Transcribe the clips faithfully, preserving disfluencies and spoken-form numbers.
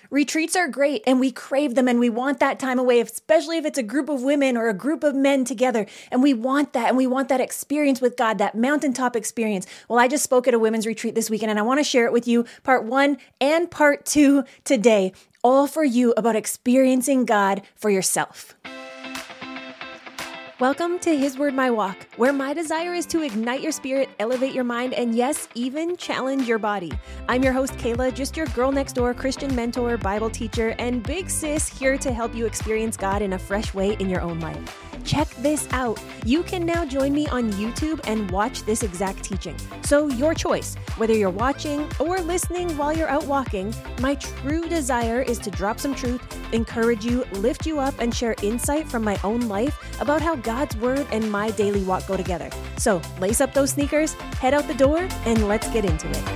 Retreats are great and we crave them and we want that time away, especially if it's a group of women or a group of men together. And we want that and we want that experience with God, that mountaintop experience. Well, I just spoke at a women's retreat this weekend and I want to share it with you, part one and part two today, all for you about experiencing God for yourself. Welcome to His Word, My Walk, where my desire is to ignite your spirit, elevate your mind, and yes, even challenge your body. I'm your host, Kayla, just your girl next door, Christian mentor, Bible teacher, and big sis here to help you experience God in a fresh way in your own life. Check this out. You can now join me on YouTube and watch this exact teaching. So your choice, whether you're watching or listening while you're out walking, my true desire is to drop some truth, encourage you, lift you up, and share insight from my own life about how God's Word and my daily walk go together. So lace up those sneakers, head out the door, and let's get into it.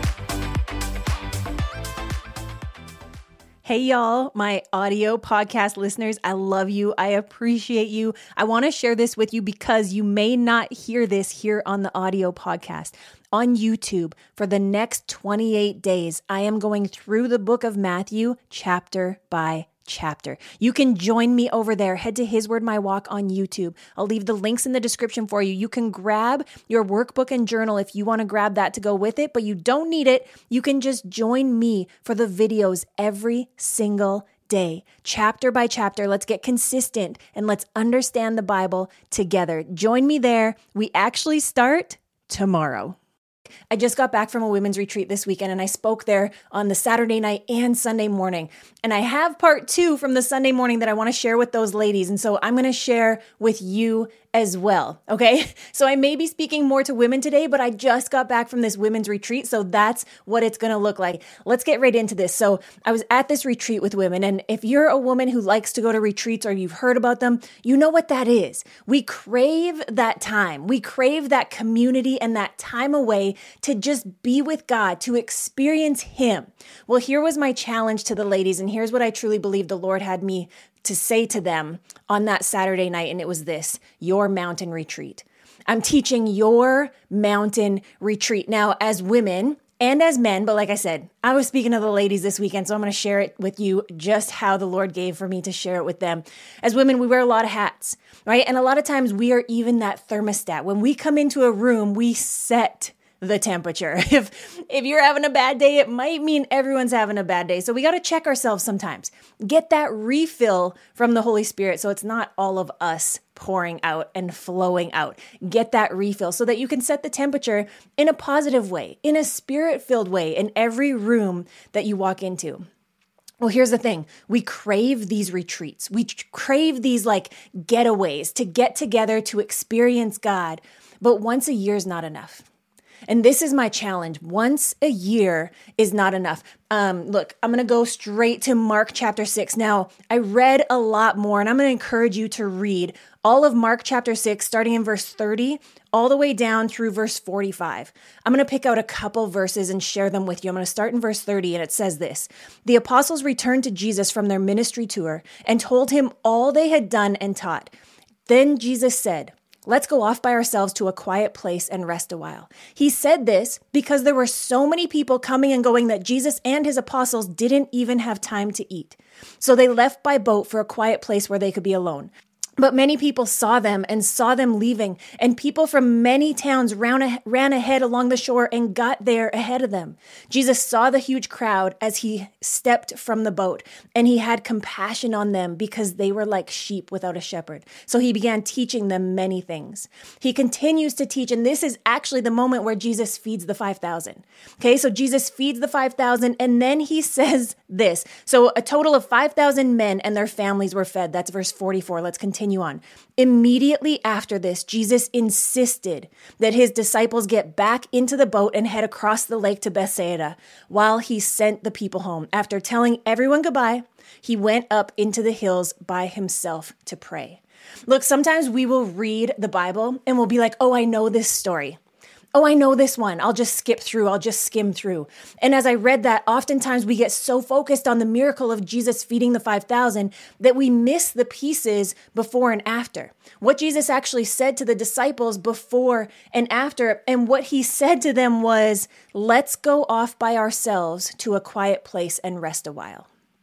Hey y'all, my audio podcast listeners, I love you. I appreciate you. I want to share this with you because you may not hear this here on the audio podcast. On YouTube, for the next twenty-eight days, I am going through the book of Matthew chapter by chapter. You can join me over there. Head to His Word, My Walk on YouTube. I'll leave the links in the description for you. You can grab your workbook and journal if you want to grab that to go with it, but you don't need it. You can just join me for the videos every single day, chapter by chapter. Let's get consistent and let's understand the Bible together. Join me there. We actually start tomorrow. I just got back from a women's retreat this weekend and I spoke there on the Saturday night and Sunday morning. And I have part two from the Sunday morning that I want to share with those ladies. And so I'm going to share with you as well. Okay. So I may be speaking more to women today, but I just got back from this women's retreat. So that's what it's going to look like. Let's get right into this. So I was at this retreat with women. And if you're a woman who likes to go to retreats or you've heard about them, you know what that is. We crave that time. We crave that community and that time away to just be with God, to experience Him. Well, here was my challenge to the ladies. And here's what I truly believe the Lord had me to say to them on that Saturday night. And it was this: your mountain retreat. I'm teaching your mountain retreat. Now, as women and as men, but like I said, I was speaking to the ladies this weekend, so I'm going to share it with you just how the Lord gave for me to share it with them. As women, we wear a lot of hats, right? And a lot of times we are even that thermostat. When we come into a room, we set the temperature. If if you're having a bad day, it might mean everyone's having a bad day. So we got to check ourselves sometimes. Get that refill from the Holy Spirit so it's not all of us pouring out and flowing out. Get that refill so that you can set the temperature in a positive way, in a spirit-filled way in every room that you walk into. Well, here's the thing. We crave these retreats. We crave these like getaways to get together to experience God. But once a year is not enough. And this is my challenge. Once a year is not enough. Um, look, I'm going to go straight to Mark chapter six. Now, I read a lot more, and I'm going to encourage you to read all of Mark chapter six, starting in verse thirty, all the way down through verse forty-five. I'm going to pick out a couple verses and share them with you. I'm going to start in verse thirty, and it says this: The apostles returned to Jesus from their ministry tour and told him all they had done and taught. Then Jesus said, "Let's go off by ourselves to a quiet place and rest a while." He said this because there were so many people coming and going that Jesus and his apostles didn't even have time to eat. So they left by boat for a quiet place where they could be alone. But many people saw them and saw them leaving, and people from many towns ran, ran ahead along the shore and got there ahead of them. Jesus saw the huge crowd as he stepped from the boat, and he had compassion on them because they were like sheep without a shepherd. So he began teaching them many things. He continues to teach, and this is actually the moment where Jesus feeds the five thousand. Okay, so Jesus feeds the five thousand, and then he says this. So a total of five thousand men and their families were fed. That's verse forty-four. Let's continue on. Immediately after this, Jesus insisted that his disciples get back into the boat and head across the lake to Bethsaida while he sent the people home. After telling everyone goodbye, he went up into the hills by himself to pray. Look, sometimes we will read the Bible and we'll be like, oh, I know this story. Oh, I know this one. I'll just skip through. I'll just skim through. And as I read that, oftentimes we get so focused on the miracle of Jesus feeding the five thousand that we miss the pieces before and after. What Jesus actually said to the disciples before and after, and what he said to them was, let's go off by ourselves to a quiet place and rest a while.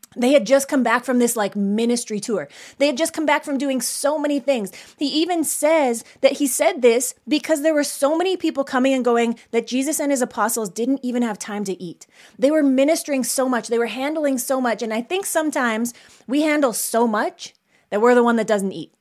They had just come back from this like ministry tour. They had just come back from doing so many things. He even says that he said this because there were so many people coming and going that Jesus and his apostles didn't even have time to eat. They were ministering so much. They were handling so much. And I think sometimes we handle so much that we're the one that doesn't eat.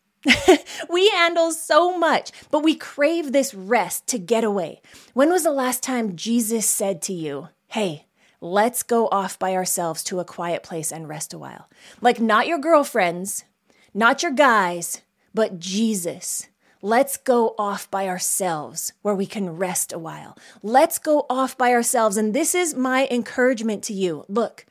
We handle so much, but we crave this rest to get away. When was the last time Jesus said to you, hey, let's go off by ourselves to a quiet place and rest a while? Like not your girlfriends, not your guys, but Jesus. Let's go off by ourselves where we can rest a while. Let's go off by ourselves. And this is my encouragement to you. Look,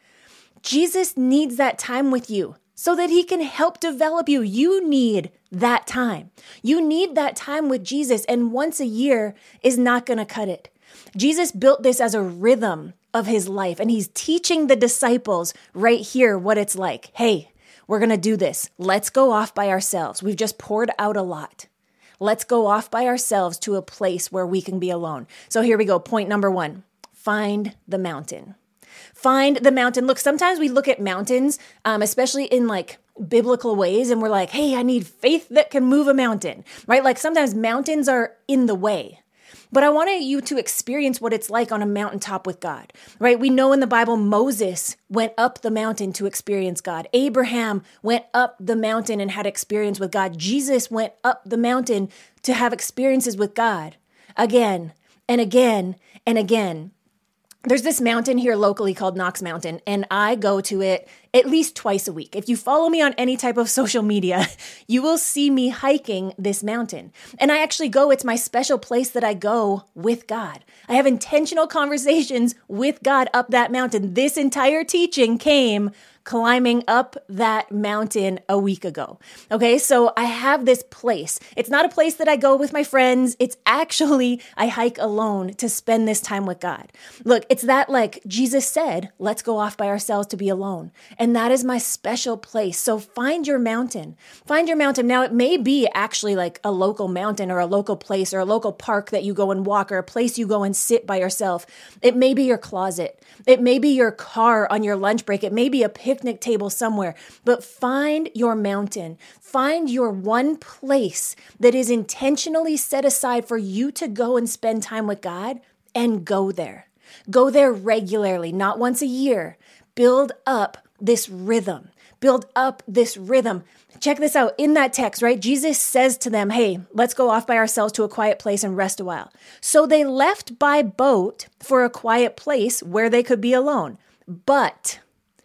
Jesus needs that time with you so that he can help develop you. You need that time. You need that time with Jesus. And once a year is not going to cut it. Jesus built this as a rhythm of his life. And he's teaching the disciples right here what it's like. Hey, we're going to do this. Let's go off by ourselves. We've just poured out a lot. Let's go off by ourselves to a place where we can be alone. So here we go. Point number one, find the mountain. Find the mountain. Look, sometimes we look at mountains, um, especially in like biblical ways, and we're like, hey, I need faith that can move a mountain, right? Like sometimes mountains are in the way. But I wanted you to experience what it's like on a mountaintop with God, right? We know in the Bible, Moses went up the mountain to experience God. Abraham went up the mountain and had experience with God. Jesus went up the mountain to have experiences with God again and again and again. There's this mountain here locally called Knox Mountain, and I go to it at least twice a week. If you follow me on any type of social media, you will see me hiking this mountain. And I actually go, it's my special place that I go with God. I have intentional conversations with God up that mountain. This entire teaching came climbing up that mountain a week ago. Okay, so I have this place. It's not a place that I go with my friends. It's actually, I hike alone to spend this time with God. Look, it's that like Jesus said, let's go off by ourselves to be alone. And that is my special place. So find your mountain. Find your mountain. Now, it may be actually like a local mountain or a local place or a local park that you go and walk or a place you go and sit by yourself. It may be your closet. It may be your car on your lunch break. It may be a picnic table somewhere, but find your mountain. Find your one place that is intentionally set aside for you to go and spend time with God, and go there. Go there regularly, not once a year. Build up this rhythm. Build up this rhythm. Check this out. In that text, right? Jesus says to them, hey, let's go off by ourselves to a quiet place and rest a while. So they left by boat for a quiet place where they could be alone. But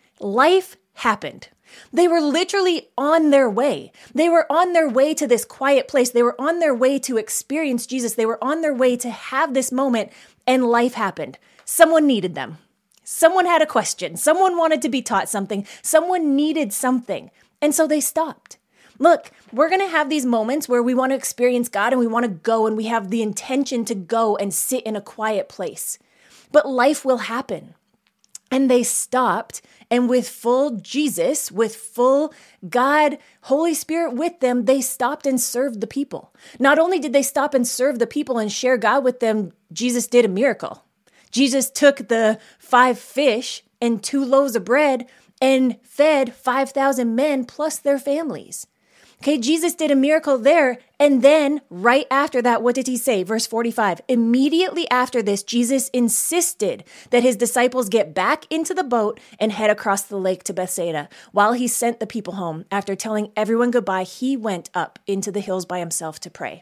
life happened. They were literally on their way. They were on their way to this quiet place. They were on their way to experience Jesus. They were on their way to have this moment, and life happened. Someone needed them. Someone had a question. Someone wanted to be taught something. Someone needed something. And so they stopped. Look, we're going to have these moments where we want to experience God and we want to go and we have the intention to go and sit in a quiet place. But life will happen. And they stopped, and with full Jesus, with full God, Holy Spirit with them, they stopped and served the people. Not only did they stop and serve the people and share God with them, Jesus did a miracle. Jesus took the five fish and two loaves of bread and fed five thousand men plus their families. Okay, Jesus did a miracle there. And then right after that, what did he say? Verse forty-five, immediately after this, Jesus insisted that his disciples get back into the boat and head across the lake to Bethsaida. While he sent the people home, after telling everyone goodbye, he went up into the hills by himself to pray.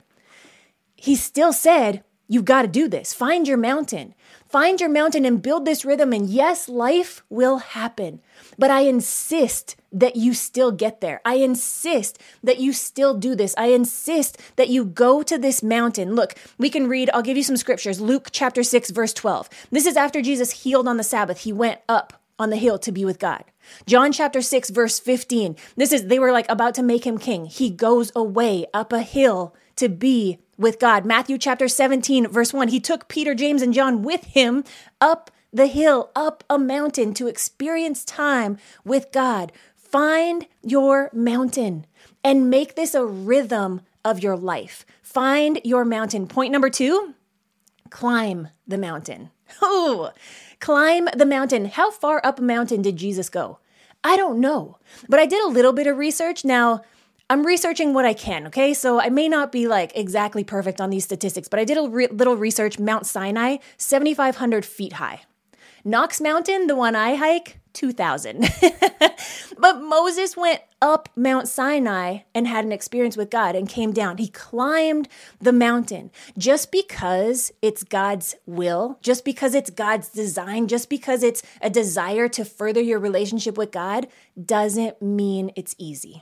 He still said, you've got to do this. Find your mountain. Find your mountain and build this rhythm. And yes, life will happen. But I insist that you still get there. I insist that you still do this. I insist that you go to this mountain. Look, we can read, I'll give you some scriptures. Luke chapter six, verse twelve. This is after Jesus healed on the Sabbath. He went up on the hill to be with God. John chapter six, verse fifteen. This is, they were like about to make him king. He goes away up a hill to be with God. Matthew chapter seventeen, verse one. He took Peter, James, and John with him up the hill, up a mountain to experience time with God. Find your mountain and make this a rhythm of your life. Find your mountain. Point number two, climb the mountain. Oh, climb the mountain. How far up a mountain did Jesus go? I don't know. But I did a little bit of research. Now, I'm researching what I can, okay? So I may not be like exactly perfect on these statistics, but I did a re- little research. Mount Sinai, seventy-five hundred feet high. Knox Mountain, the one I hike, two thousand. But Moses went up Mount Sinai and had an experience with God and came down. He climbed the mountain. Just because it's God's will, just because it's God's design, just because it's a desire to further your relationship with God, doesn't mean it's easy.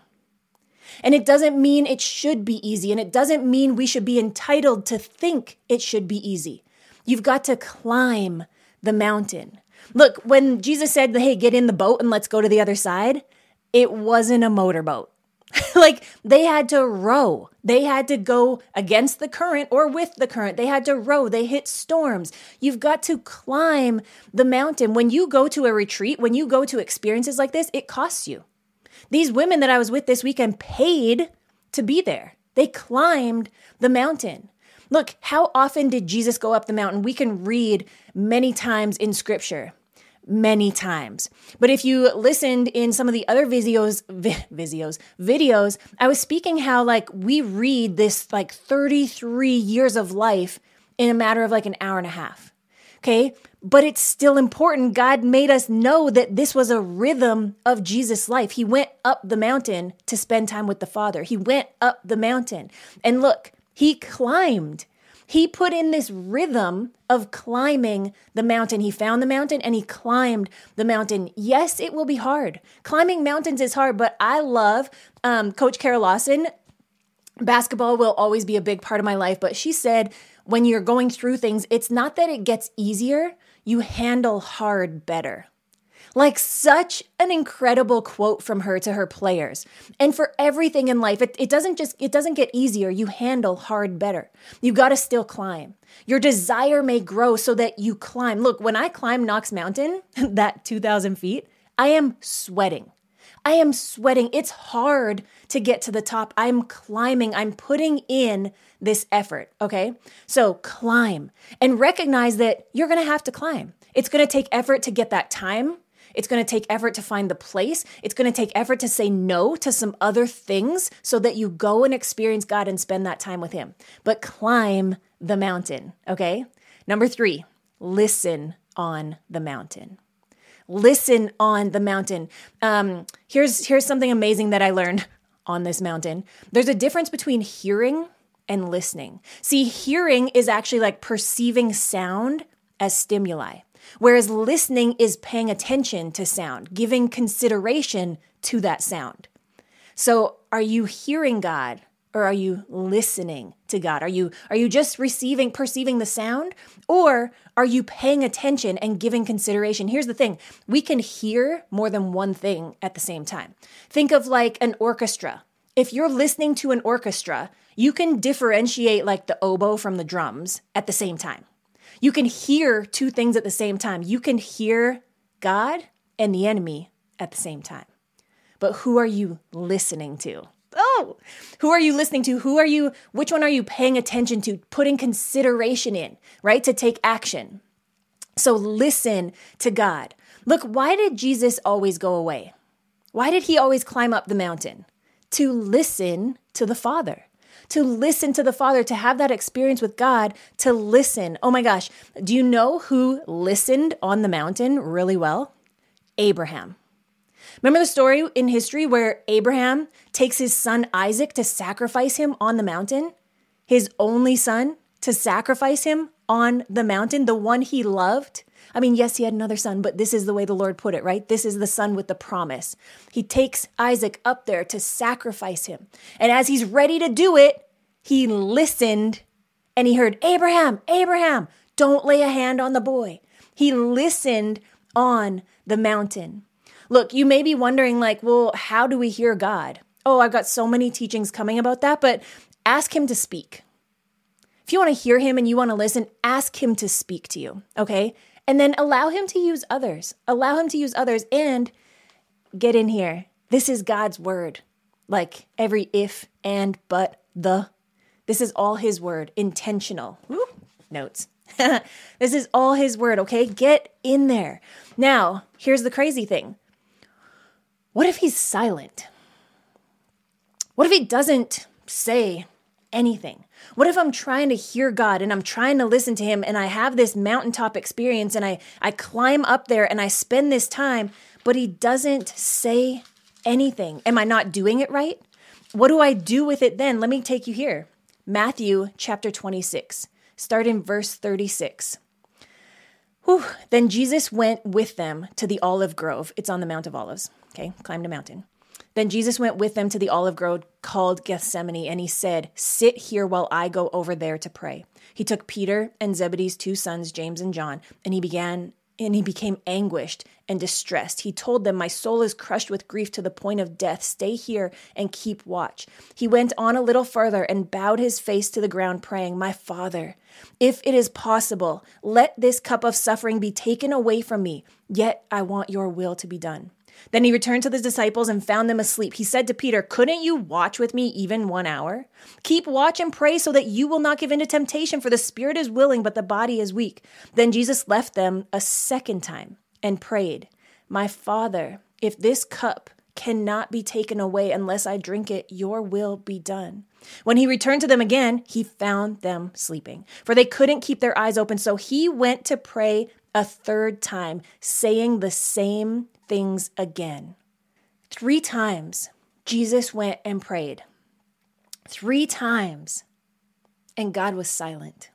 And it doesn't mean it should be easy. And it doesn't mean we should be entitled to think it should be easy. You've got to climb the mountain. Look, when Jesus said, hey, get in the boat and let's go to the other side, it wasn't a motorboat. Like they had to row. They had to go against the current or with the current. They had to row. They hit storms. You've got to climb the mountain. When you go to a retreat, when you go to experiences like this, it costs you. These women that I was with this weekend paid to be there. They climbed the mountain. Look, how often did Jesus go up the mountain? We can read many times in scripture, many times. But if you listened in some of the other videos, vi- videos, videos, I was speaking how like we read this like thirty-three years of life in a matter of like an hour and a half. Okay. But it's still important. God made us know that this was a rhythm of Jesus' life. He went up the mountain to spend time with the Father. He went up the mountain. And look, he climbed. He put in this rhythm of climbing the mountain. He found the mountain and he climbed the mountain. Yes, it will be hard. Climbing mountains is hard, but I love um, Coach Kara Lawson. Basketball will always be a big part of my life, but she said when you're going through things, it's not that it gets easier, you handle hard better. Like such an incredible quote from her to her players. And for everything in life, it, it doesn't just, it doesn't get easier. You handle hard better. You got to still climb. Your desire may grow so that you climb. Look, when I climb Knox Mountain, that two thousand feet, I am sweating. I am sweating. It's hard to get to the top. I'm climbing. I'm putting in this effort. Okay. So climb and recognize that you're going to have to climb. It's going to take effort to get that time. It's going to take effort to find the place. It's going to take effort to say no to some other things so that you go and experience God and spend that time with him. But climb the mountain. Okay. Number three, listen on the mountain. Listen on the mountain. Um, here's, here's something amazing that I learned on this mountain. There's a difference between hearing and listening. See, hearing is actually like perceiving sound as stimuli, whereas listening is paying attention to sound, giving consideration to that sound. So are you hearing God or are you listening to God? Are you, are you just receiving, perceiving the sound, or are you paying attention and giving consideration? Here's the thing. We can hear more than one thing at the same time. Think of like an orchestra. If you're listening to an orchestra, you can differentiate like the oboe from the drums at the same time. You can hear two things at the same time. You can hear God and the enemy at the same time. But who are you listening to? Oh, who are you listening to? Who are you, which one are you paying attention to, putting consideration in, right? To take action. So listen to God. Look, why did Jesus always go away? Why did he always climb up the mountain? To listen to the Father. To listen to the Father, to have that experience with God, to listen. Oh my gosh, do you know who listened on the mountain really well? Abraham. Remember the story in history where Abraham takes his son Isaac to sacrifice him on the mountain? His only son, to sacrifice him on the mountain, the one he loved. I mean, yes, he had another son, but this is the way the Lord put it, right? This is the son with the promise. He takes Isaac up there to sacrifice him. And as he's ready to do it, he listened and he heard, Abraham, Abraham, don't lay a hand on the boy. He listened on the mountain. Look, you may be wondering like, well, how do we hear God? Oh, I've got so many teachings coming about that, but ask him to speak. If you want to hear him and you want to listen, ask him to speak to you, okay? And then allow him to use others. Allow him to use others and get in here. This is God's word. Like every if, and, but, the. This is all his word, intentional. Woo, notes. This is all his word, okay? Get in there. Now, here's the crazy thing. What if he's silent? What if he doesn't say anything? What if I'm trying to hear God and I'm trying to listen to him and I have this mountaintop experience and I, I climb up there and I spend this time, but he doesn't say anything? Am I not doing it right? What do I do with it then? Let me take you here. Matthew chapter twenty-six, start in verse thirty-six. Whew. Then Jesus went with them to the olive grove. It's on the Mount of Olives. Okay, climbed a mountain. Then Jesus went with them to the olive grove called Gethsemane, and he said, "Sit here while I go over there to pray." He took Peter and Zebedee's two sons, James and John, and he began and he became anguished and distressed. He told them, "My soul is crushed with grief to the point of death. Stay here and keep watch." He went on a little further and bowed his face to the ground, praying, "My Father, if it is possible, let this cup of suffering be taken away from me. Yet I want your will to be done." Then he returned to the disciples and found them asleep. He said to Peter, "Couldn't you watch with me even one hour? Keep watch and pray so that you will not give in to temptation, for the spirit is willing, but the body is weak." Then Jesus left them a second time and prayed, "My Father, if this cup cannot be taken away unless I drink it, your will be done." When he returned to them again, he found them sleeping, for they couldn't keep their eyes open. So he went to pray a third time, saying the same things again. Three times Jesus went and prayed. Three times, and God was silent.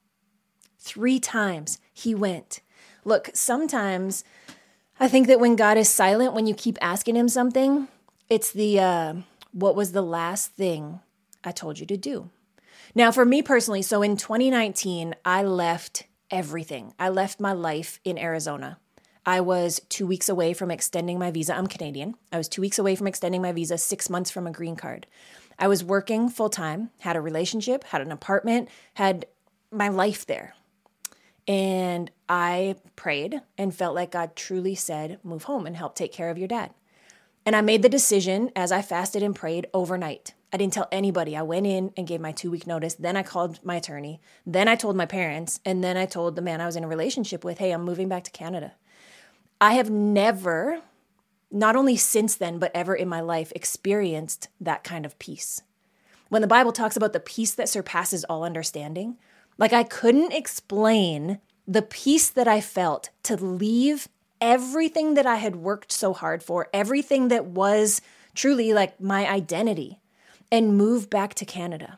Three times he went. Look, sometimes I think that when God is silent, when you keep asking him something, it's the, uh, what was the last thing I told you to do? Now, for me personally, so in twenty nineteen, I left everything. I left my life in Arizona. I was two weeks away from extending my visa. I'm Canadian. I was two weeks away from extending my visa, six months from a green card. I was working full time, had a relationship, had an apartment, had my life there. And I prayed and felt like God truly said, "Move home and help take care of your dad." And I made the decision as I fasted and prayed overnight. I didn't tell anybody. I went in and gave my two-week notice. Then I called my attorney. Then I told my parents. And then I told the man I was in a relationship with, "Hey, I'm moving back to Canada." I have never, not only since then, but ever in my life, experienced that kind of peace. When the Bible talks about the peace that surpasses all understanding, like I couldn't explain the peace that I felt to leave everything that I had worked so hard for, everything that was truly like my identity, and move back to Canada.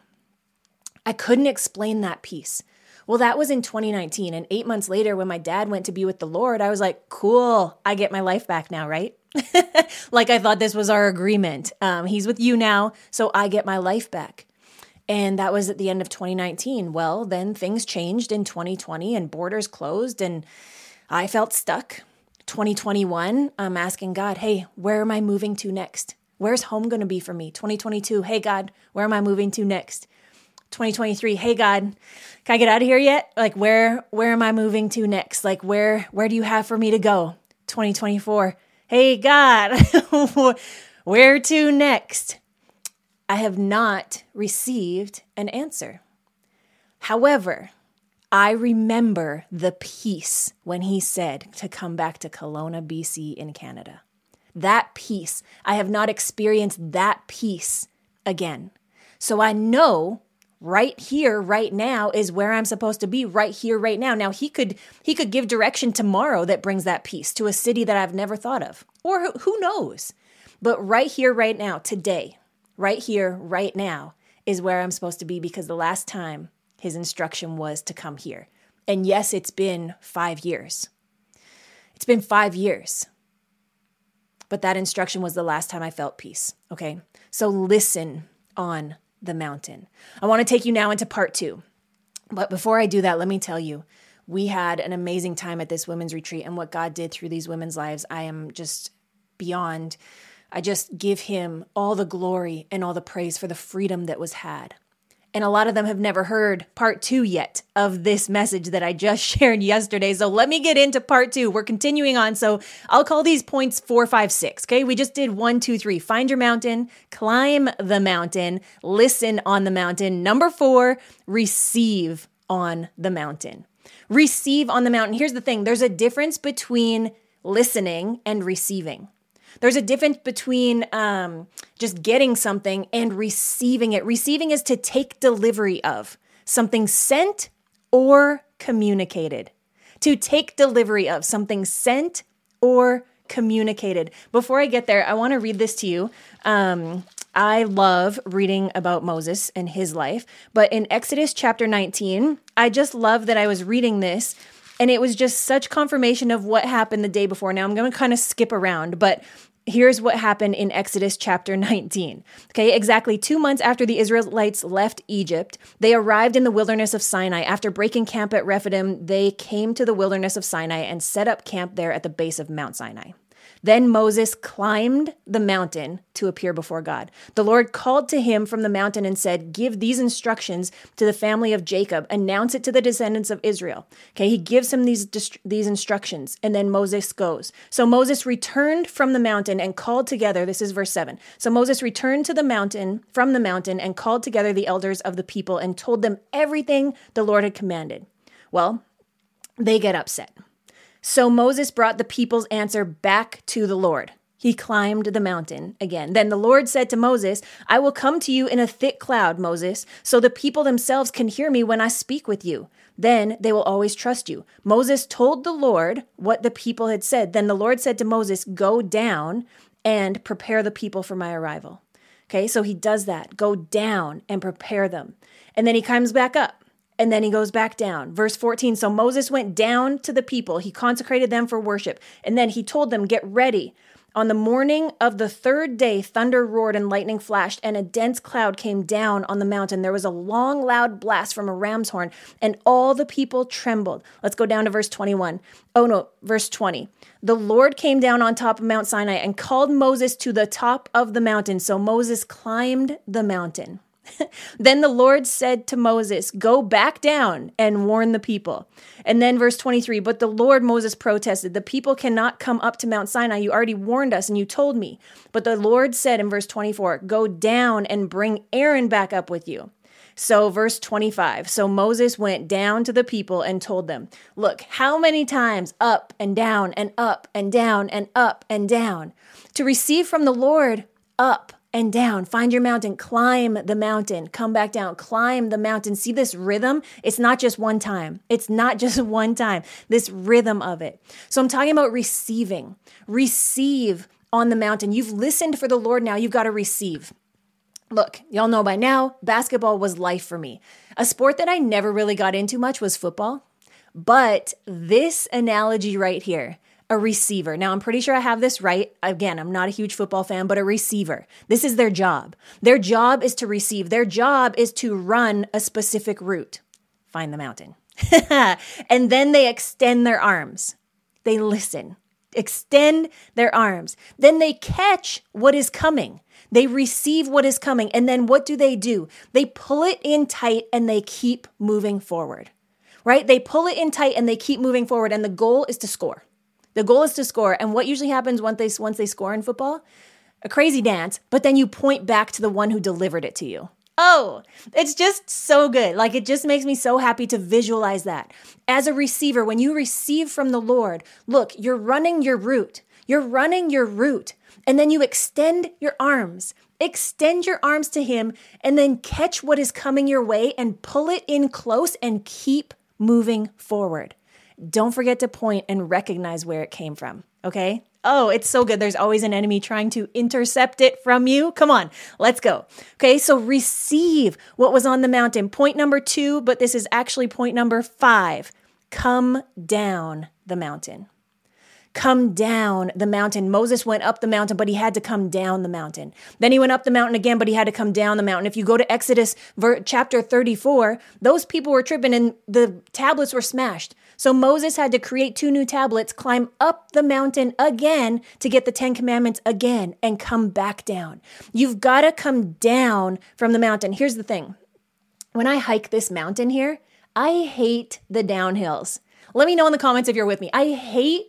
I couldn't explain that peace. Well, that was in twenty nineteen. And eight months later, when my dad went to be with the Lord, I was like, cool, I get my life back now, right? Like I thought this was our agreement. Um, he's with you now, so I get my life back. And that was at the end of twenty nineteen. Well, then things changed in twenty twenty and borders closed and I felt stuck. twenty twenty-one, I'm asking God, hey, where am I moving to next? Where's home going to be for me? twenty twenty-two, hey, God, where am I moving to next? twenty twenty-three, hey, God, can I get out of here yet? Like, where where am I moving to next? Like, where where do you have for me to go? twenty twenty-four, hey, God, where to next? I have not received an answer. However, I remember the peace when he said to come back to Kelowna, B C in Canada. That peace, I have not experienced that peace again. So I know right here, right now is where I'm supposed to be, right here, right now. Now he could he could give direction tomorrow that brings that peace to a city that I've never thought of, or who knows? But right here, right now, today, right here, right now is where I'm supposed to be, because the last time his instruction was to come here. And yes, it's been five years. It's been five years. But that instruction was the last time I felt peace, okay? So listen on the mountain. I want to take you now into part two. But before I do that, let me tell you, we had an amazing time at this women's retreat, and what God did through these women's lives, I am just beyond. I just give him all the glory and all the praise for the freedom that was had. And a lot of them have never heard part two yet of this message that I just shared yesterday. So let me get into part two. We're continuing on. So I'll call these points four, five, six. Okay. We just did one, two, three. Find your mountain, climb the mountain, listen on the mountain. Number four, receive on the mountain. Receive on the mountain. Here's the thing. There's a difference between listening and receiving. There's a difference between um, just getting something and receiving it. Receiving is to take delivery of something sent or communicated. To take delivery of something sent or communicated. Before I get there, I want to read this to you. Um, I love reading about Moses and his life, but in Exodus chapter nineteen, I just love that I was reading this, and it was just such confirmation of what happened the day before. Now I'm going to kind of skip around, but here's what happened in Exodus chapter nineteen. Okay, exactly two months after the Israelites left Egypt, they arrived in the wilderness of Sinai. After breaking camp at Rephidim, they came to the wilderness of Sinai and set up camp there at the base of Mount Sinai. Then Moses climbed the mountain to appear before God. The Lord called to him from the mountain and said, "Give these instructions to the family of Jacob. Announce it to the descendants of Israel." Okay, he gives him these, these instructions, and then Moses goes. So Moses returned from the mountain and called together, this is verse seven. So Moses returned to the mountain, from the mountain, and called together the elders of the people and told them everything the Lord had commanded. Well, they get upset. So Moses brought the people's answer back to the Lord. He climbed the mountain again. Then the Lord said to Moses, "I will come to you in a thick cloud, Moses, so the people themselves can hear me when I speak with you. Then they will always trust you." Moses told the Lord what the people had said. Then the Lord said to Moses, "Go down and prepare the people for my arrival." Okay, so he does that. Go down and prepare them. And then he comes back up. And then he goes back down. Verse fourteen, so Moses went down to the people. He consecrated them for worship. And then he told them, "Get ready. On the morning of the third day, thunder roared and lightning flashed, and a dense cloud came down on the mountain. There was a long, loud blast from a ram's horn, and all the people trembled." Let's go down to verse twenty-one. Oh, no, verse twenty. "The Lord came down on top of Mount Sinai and called Moses to the top of the mountain. So Moses climbed the mountain." Then the Lord said to Moses, "Go back down and warn the people." And then verse twenty-three, "But the Lord," Moses protested, "the people cannot come up to Mount Sinai. You already warned us and you told me." But the Lord said in verse twenty-four, "Go down and bring Aaron back up with you." So verse twenty-five, so Moses went down to the people and told them, "Look, how many times up and down and up and down and up and down to receive from the Lord, up and down. Find your mountain, climb the mountain, come back down, climb the mountain." See this rhythm? It's not just one time. It's not just one time, this rhythm of it. So I'm talking about receiving. Receive on the mountain. You've listened for the Lord now. You've got to receive. Look, y'all know by now, basketball was life for me. A sport that I never really got into much was football. But this analogy right here, a receiver. Now, I'm pretty sure I have this right. Again, I'm not a huge football fan, but a receiver. This is their job. Their job is to receive. Their job is to run a specific route. Find the mountain. And then they extend their arms. They listen. Extend their arms. Then they catch what is coming. They receive what is coming. And then what do they do? They pull it in tight and they keep moving forward. Right? They pull it in tight and they keep moving forward. And the goal is to score. The goal is to score. And what usually happens once they, once they score in football? A crazy dance, but then you point back to the one who delivered it to you. Oh, it's just so good. Like, it just makes me so happy to visualize that. As a receiver, when you receive from the Lord, look, you're running your route. You're running your route. And then you extend your arms. Extend your arms to him and then catch what is coming your way and pull it in close and keep moving forward. Don't forget to point and recognize where it came from, okay? Oh, it's so good. There's always an enemy trying to intercept it from you. Come on, let's go. Okay, so receive what was on the mountain. Point number two, but this is actually point number five. Come down the mountain. Come down the mountain. Moses went up the mountain, but he had to come down the mountain. Then he went up the mountain again, but he had to come down the mountain. If you go to Exodus chapter thirty-four, those people were tripping and the tablets were smashed. So Moses had to create two new tablets, climb up the mountain again to get the Ten Commandments again, and come back down. You've got to come down from the mountain. Here's the thing. When I hike this mountain here, I hate the downhills. Let me know in the comments if you're with me. I hate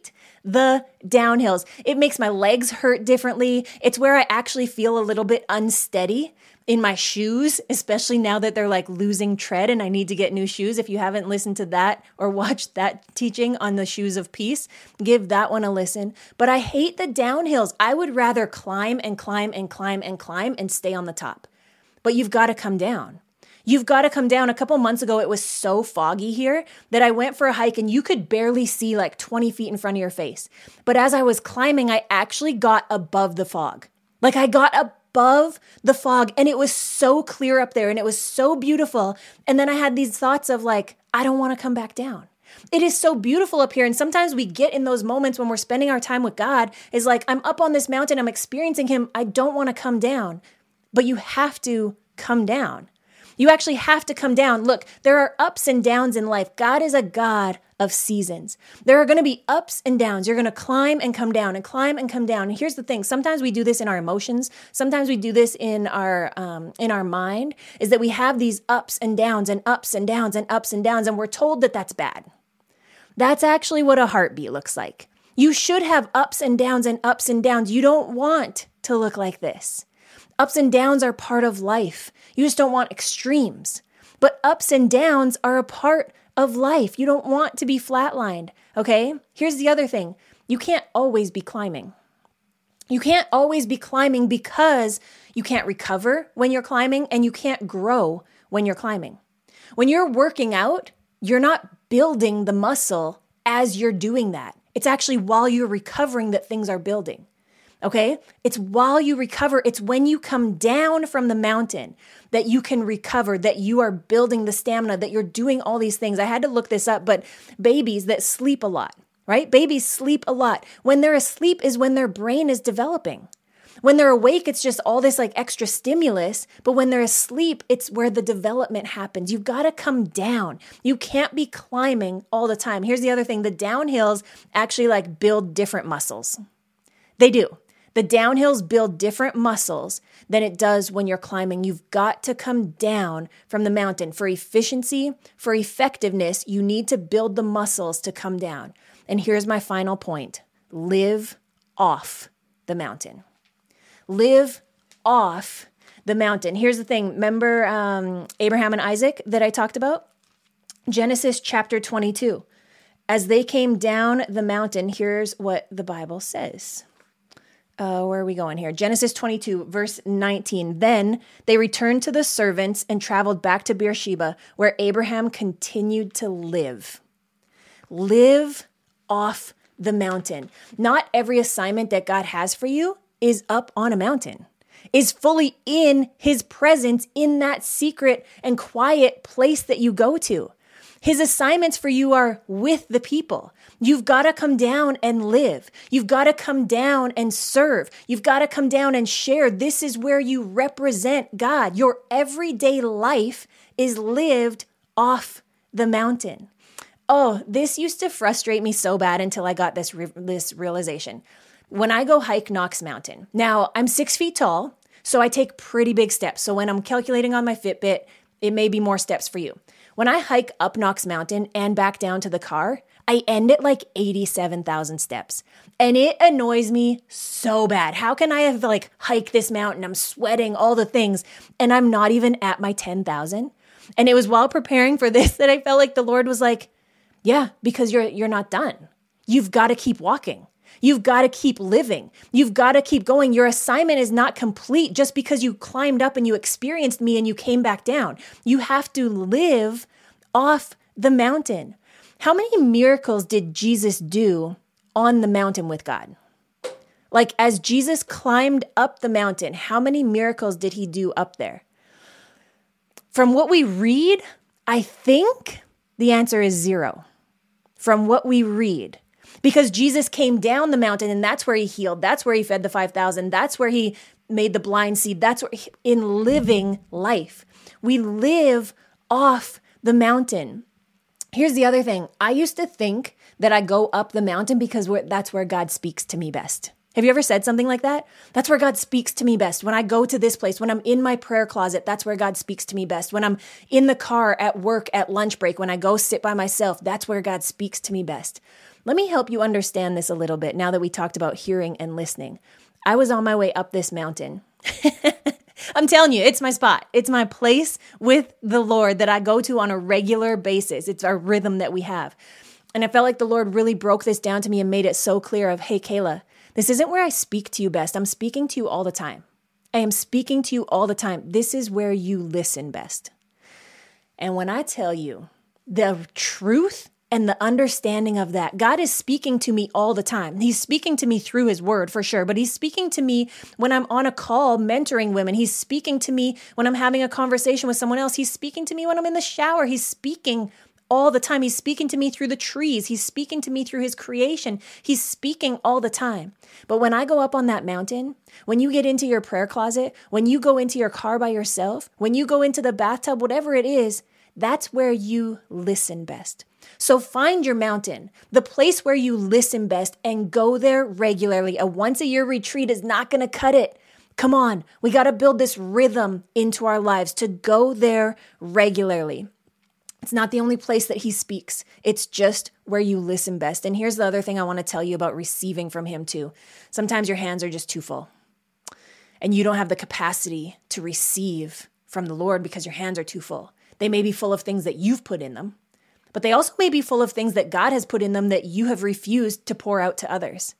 the downhills. It makes my legs hurt differently. It's where I actually feel a little bit unsteady in my shoes, especially now that they're like losing tread and I need to get new shoes. If you haven't listened to that or watched that teaching on the shoes of peace, give that one a listen. But I hate the downhills. I would rather climb and climb and climb and climb and stay on the top. But you've got to come down. You've got to come down. A couple months ago, it was so foggy here that I went for a hike and you could barely see like twenty feet in front of your face. But as I was climbing, I actually got above the fog. Like I got above the fog and it was so clear up there and it was so beautiful. And then I had these thoughts of like, I don't want to come back down. It is so beautiful up here. And sometimes we get in those moments when we're spending our time with God is like, I'm up on this mountain, I'm experiencing him. I don't want to come down, but you have to come down. You actually have to come down. Look, there are ups and downs in life. God is a God of seasons. There are going to be ups and downs. You're going to climb and come down and climb and come down. And here's the thing. Sometimes we do this in our emotions. Sometimes we do this in our um, in our mind, is that we have these ups and downs and ups and downs and ups and downs, and we're told that that's bad. That's actually what a heartbeat looks like. You should have ups and downs and ups and downs. You don't want to look like this. Ups and downs are part of life. You just don't want extremes. But ups and downs are a part of life. You don't want to be flatlined, okay? Here's the other thing. You can't always be climbing. You can't always be climbing because you can't recover when you're climbing and you can't grow when you're climbing. When you're working out, you're not building the muscle as you're doing that. It's actually while you're recovering that things are building. Okay? It's while you recover. It's when you come down from the mountain that you can recover, that you are building the stamina, that you're doing all these things. I had to look this up, but babies that sleep a lot, right? Babies sleep a lot. When they're asleep is when their brain is developing. When they're awake, it's just all this like extra stimulus. But when they're asleep, it's where the development happens. You've got to come down. You can't be climbing all the time. Here's the other thing. The downhills actually like build different muscles. They do. The downhills build different muscles than it does when you're climbing. You've got to come down from the mountain. For efficiency, for effectiveness, you need to build the muscles to come down. And here's my final point. Live off the mountain. Live off the mountain. Here's the thing. Remember um, Abraham and Isaac that I talked about? Genesis chapter twenty-two. As they came down the mountain, here's what the Bible says. Uh, where are we going here? Genesis twenty-two, verse nineteen. Then they returned to the servants and traveled back to Beersheba, where Abraham continued to live. Live off the mountain. Not every assignment that God has for you is up on a mountain, is fully in his presence in that secret and quiet place that you go to. His assignments for you are with the people. You've got to come down and live. You've got to come down and serve. You've got to come down and share. This is where you represent God. Your everyday life is lived off the mountain. Oh, this used to frustrate me so bad until I got this, re- this realization. When I go hike Knox Mountain, now I'm six feet tall, so I take pretty big steps. So when I'm calculating on my Fitbit, it may be more steps for you. When I hike up Knox Mountain and back down to the car, I end at like eighty-seven thousand steps. And it annoys me so bad. How can I have like hiked this mountain? I'm sweating, all the things, and I'm not even at my ten thousand. And it was while preparing for this that I felt like the Lord was like, yeah, because you're you're not done. You've got to keep walking. You've got to keep living. You've got to keep going. Your assignment is not complete just because you climbed up and you experienced me and you came back down. You have to live off the mountain. How many miracles did Jesus do on the mountain with God? Like as Jesus climbed up the mountain, how many miracles did he do up there? From what we read, I think the answer is zero. From what we read. Because Jesus came down the mountain and that's where he healed. That's where he fed the five thousand. That's where he made the blind see. That's where he, in living life, we live off the mountain. Here's the other thing. I used to think that I go up the mountain because we're, that's where God speaks to me best. Have you ever said something like that? That's where God speaks to me best. When I go to this place, when I'm in my prayer closet, that's where God speaks to me best. When I'm in the car, at work, at lunch break, when I go sit by myself, that's where God speaks to me best. Let me help you understand this a little bit now that we talked about hearing and listening. I was on my way up this mountain. I'm telling you, it's my spot. It's my place with the Lord that I go to on a regular basis. It's our rhythm that we have. And I felt like the Lord really broke this down to me and made it so clear of, hey, Kayla, this isn't where I speak to you best. I'm speaking to you all the time. I am speaking to you all the time. This is where you listen best. And when I tell you the truth and the understanding of that, God is speaking to me all the time. He's speaking to me through his word for sure, but he's speaking to me when I'm on a call mentoring women. He's speaking to me when I'm having a conversation with someone else. He's speaking to me when I'm in the shower. He's speaking all the time. He's speaking to me through the trees. He's speaking to me through his creation. He's speaking all the time. But when I go up on that mountain, when you get into your prayer closet, when you go into your car by yourself, when you go into the bathtub, whatever it is, that's where you listen best. So find your mountain, the place where you listen best, and go there regularly. A once a year retreat is not going to cut it. Come on, we got to build this rhythm into our lives to go there regularly. It's not the only place that he speaks. It's just where you listen best. And here's the other thing I want to tell you about receiving from him too. Sometimes your hands are just too full and you don't have the capacity to receive from the Lord because your hands are too full. They may be full of things that you've put in them, but they also may be full of things that God has put in them that you have refused to pour out to others.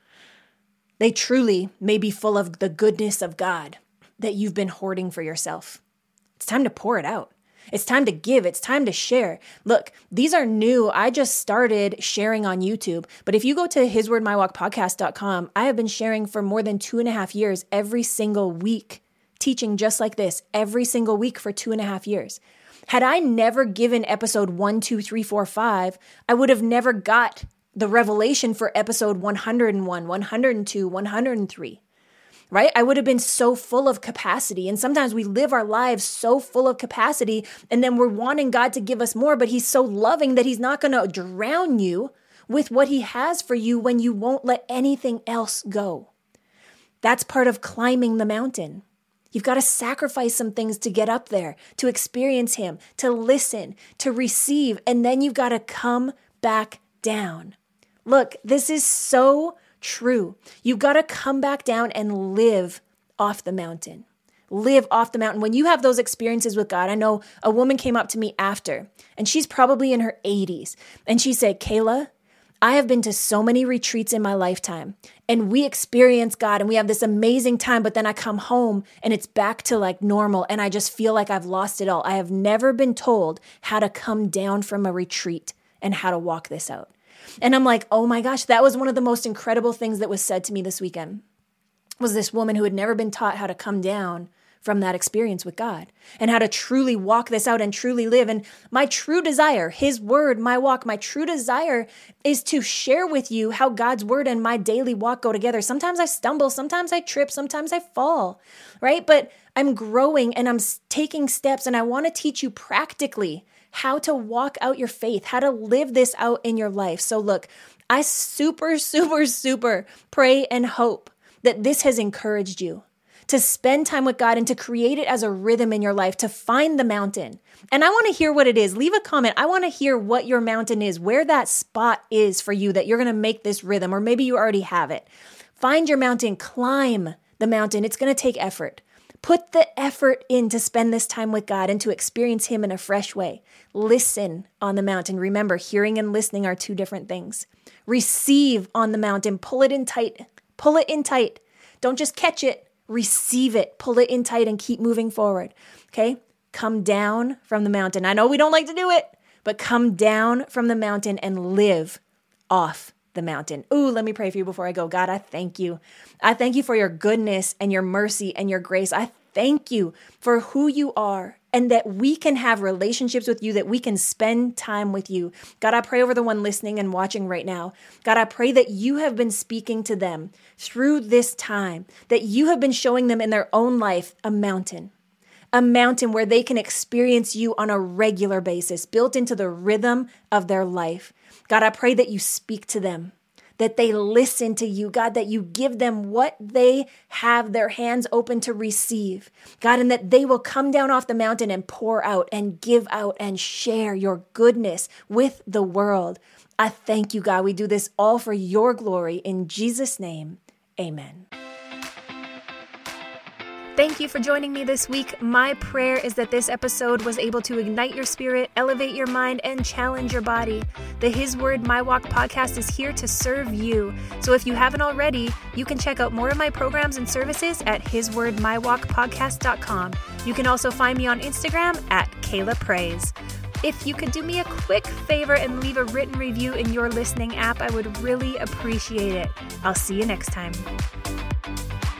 They truly may be full of the goodness of God that you've been hoarding for yourself. It's time to pour it out. It's time to give. It's time to share. Look, these are new. I just started sharing on YouTube, but if you go to his word my walk podcast dot com, I have been sharing for more than two and a half years every single week, teaching just like this every single week for two and a half years. Had I never given episode one, two, three, four, five, I would have never got the revelation for episode one hundred one, one hundred two, one hundred three, right? I would have been so full of capacity. And sometimes we live our lives so full of capacity, and then we're wanting God to give us more, but he's so loving that he's not going to drown you with what he has for you when you won't let anything else go. That's part of climbing the mountain. You've got to sacrifice some things to get up there, to experience him, to listen, to receive, and then you've got to come back down. Look, this is so true. You've got to come back down and live off the mountain. Live off the mountain. When you have those experiences with God, I know a woman came up to me after, and she's probably in her eighties, and she said, Kayla, I have been to so many retreats in my lifetime, and we experience God and we have this amazing time, but then I come home and it's back to like normal and I just feel like I've lost it all. I have never been told how to come down from a retreat and how to walk this out. And I'm like, oh my gosh, that was one of the most incredible things that was said to me this weekend, was this woman who had never been taught how to come down from that experience with God and how to truly walk this out and truly live. And my true desire, his word, my walk, my true desire is to share with you how God's word and my daily walk go together. Sometimes I stumble, sometimes I trip, sometimes I fall, right? But I'm growing and I'm taking steps, and I want to teach you practically how to walk out your faith, how to live this out in your life. So look, I super, super, super pray and hope that this has encouraged you to spend time with God and to create it as a rhythm in your life, to find the mountain. And I want to hear what it is. Leave a comment. I want to hear what your mountain is, where that spot is for you that you're going to make this rhythm, or maybe you already have it. Find your mountain, climb the mountain. It's going to take effort. Put the effort in to spend this time with God and to experience him in a fresh way. Listen on the mountain. Remember, hearing and listening are two different things. Receive on the mountain. Pull it in tight. Pull it in tight. Don't just catch it. Receive it, pull it in tight, and keep moving forward, okay? Come down from the mountain. I know we don't like to do it, but come down from the mountain and live off the mountain. Ooh, let me pray for you before I go. God, I thank you. I thank you for your goodness and your mercy and your grace. I thank you for who you are, and that we can have relationships with you, that we can spend time with you. God, I pray over the one listening and watching right now. God, I pray that you have been speaking to them through this time, that you have been showing them in their own life a mountain, a mountain where they can experience you on a regular basis, built into the rhythm of their life. God, I pray that you speak to them, that they listen to you, God, that you give them what they have their hands open to receive, God, and that they will come down off the mountain and pour out and give out and share your goodness with the world. I thank you, God. We do this all for your glory. In Jesus' name, amen. Thank you for joining me this week. My prayer is that this episode was able to ignite your spirit, elevate your mind, and challenge your body. The His Word, My Walk podcast is here to serve you. So if you haven't already, you can check out more of my programs and services at his word my walk podcast dot com. You can also find me on Instagram at Kayla Praise. If you could do me a quick favor and leave a written review in your listening app, I would really appreciate it. I'll see you next time.